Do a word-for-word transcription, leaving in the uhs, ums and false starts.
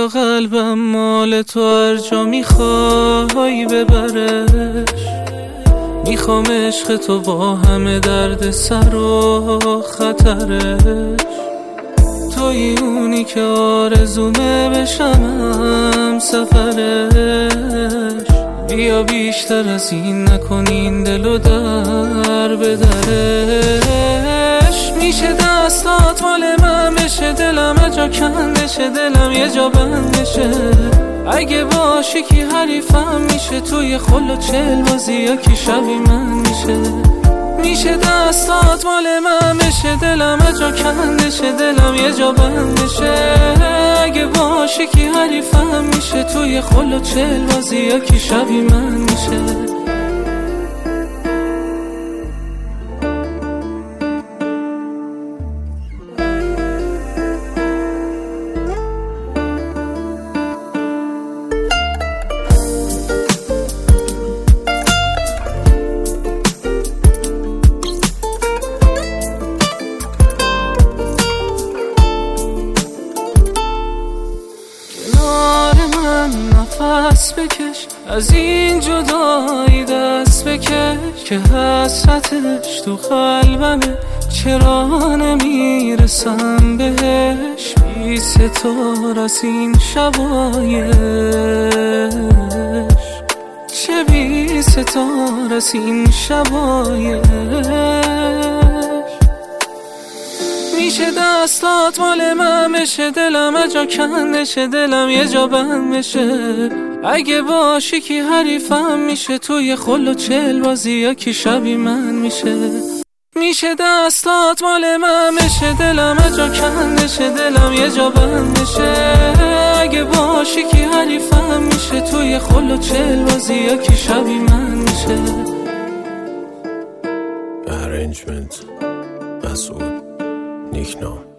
بیا قلبم مال تو، هر جا میخوای ببرش. میخوام عشق تو با همه درد سر و خطرش. توی اونی که آرزومه بشم سفرش. بیا بیشتر از این نکنین دلو در به درش. میشه دستات مال من بشه، دلم اجا کندشه، دلم یه جا بندشه. اگه باشی کی حریفم میشه، توی خل و چل بازی یا کی شبی من میشه. میشه دستات مال من بشه، دلم اجا کندشه، دلم یه جا بندشه. اگه باشی کی حریفم میشه، توی خل و چل بازی یا کی شبی من میشه. نفس بکش، از این جدایی دست بکش، که حسرتش تو قلبمه، چرا نمیرسم بهش. بی ستار از این شبایش، چه بی ستار از این شبایش. میشه دستات مال من بشه، دلم اجا کندشه، دلم یه جا بند بشه. اگه باشی کی حریفم میشه، توی خل و چل بازی یا کی شبی من میشه. میشه دستات مال من بشه، دلم اجا کندشه، دلم یه جا بند بشه. اگه باشی کی حریفم میشه، توی خل و چل بازی یا کی شبی من میشه. Arrangement مسعود نیکنام.